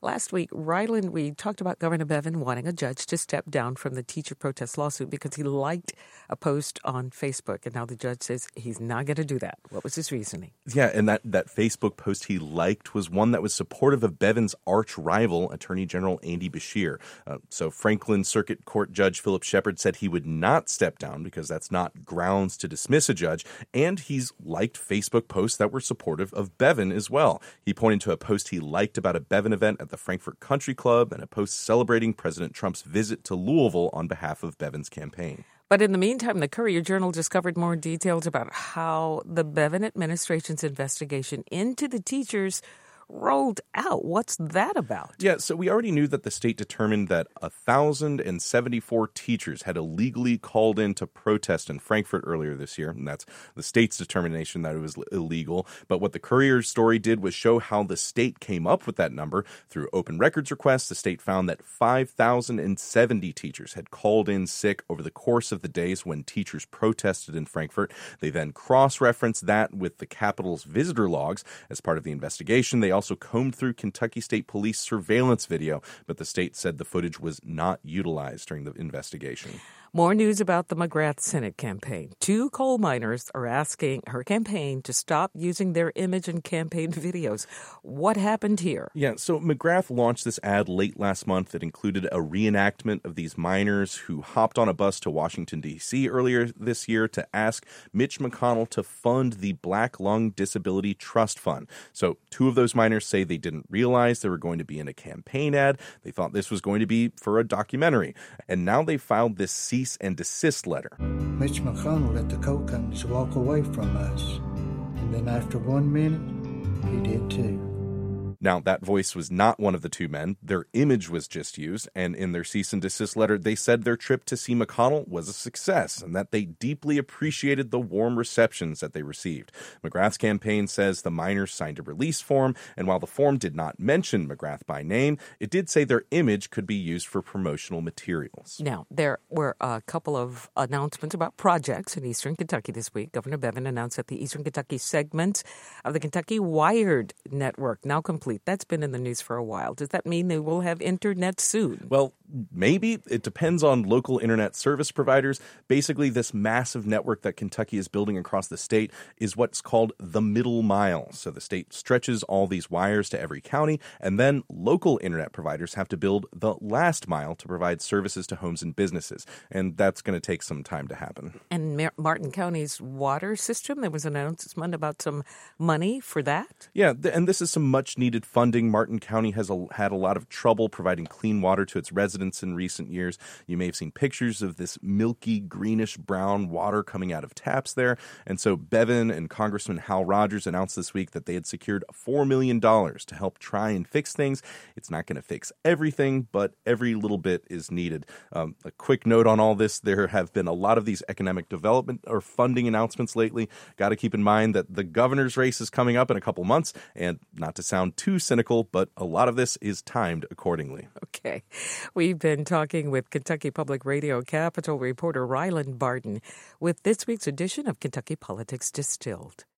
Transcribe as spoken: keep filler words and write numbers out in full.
Last week, Ryland, we talked about Governor Bevin wanting a judge to step down from the teacher protest lawsuit because he liked a post on Facebook. And now the judge says he's not going to do that. What was his reasoning? Yeah, and that, that Facebook post he liked was one that was supportive of Bevin's arch rival, Attorney General Andy Beshear. Uh, so Franklin Circuit Court Judge Philip Shepard said he would not step down because that's not grounds to dismiss a judge. And he's liked Facebook posts that were supportive of Bevin as well. He pointed to a post he liked about a Bevin event at the Frankfort Country Club and a post celebrating President Trump's visit to Louisville on behalf of Bevin's campaign. But in the meantime, the Courier-Journal discovered more details about how the Bevin administration's investigation into the teachers rolled out. What's that about? Yeah, so we already knew that the state determined that one thousand seventy-four teachers had illegally called in to protest in Frankfort earlier this year, and that's the state's determination that it was illegal. But what the Courier's story did was show how the state came up with that number. Through open records requests, the state found that five thousand seventy teachers had called in sick over the course of the days when teachers protested in Frankfort. They then cross-referenced that with the Capitol's visitor logs. As part of the investigation, they also also combed through Kentucky State Police surveillance video, but the state said the footage was not utilized during the investigation. More news about the McGrath Senate campaign. Two coal miners are asking her campaign to stop using their image in campaign videos. What happened here? Yeah, so McGrath launched this ad late last month that included a reenactment of these miners who hopped on a bus to Washington, D C earlier this year to ask Mitch McConnell to fund the Black Lung Disability Trust Fund. So two of those miners say they didn't realize they were going to be in a campaign ad. They thought this was going to be for a documentary. And now they filed this cease and desist letter. Mitch McConnell let the coal companies walk away from us. And then after one minute, he did too. Now, that voice was not one of the two men. Their image was just used, and in their cease and desist letter, they said their trip to see McConnell was a success and that they deeply appreciated the warm receptions that they received. McGrath's campaign says the miners signed a release form, and while the form did not mention McGrath by name, it did say their image could be used for promotional materials. Now, there were a couple of announcements about projects in eastern Kentucky this week. Governor Bevin announced that the eastern Kentucky segment of the Kentucky Wired Network, now complete. That's been in the news for a while. Does that mean they will have internet soon? Well, maybe. It depends on local internet service providers. Basically, this massive network that Kentucky is building across the state is what's called the middle mile. So the state stretches all these wires to every county, and then local internet providers have to build the last mile to provide services to homes and businesses. And that's going to take some time to happen. And Mar- Martin County's water system, there was an announcement about some money for that? Yeah, th- and this is some much-needed funding. Martin County has a, had a lot of trouble providing clean water to its residents in recent years. You may have seen pictures of this milky, greenish-brown water coming out of taps there. And so Bevin and Congressman Hal Rogers announced this week that they had secured four million dollars to help try and fix things. It's not going to fix everything, but every little bit is needed. Um, a quick note on all this, there have been a lot of these economic development or funding announcements lately. Got to keep in mind that the governor's race is coming up in a couple months, and not to sound too cynical, but a lot of this is timed accordingly. Okay. We've been talking with Kentucky Public Radio Capitol reporter Ryland Barton with this week's edition of Kentucky Politics Distilled.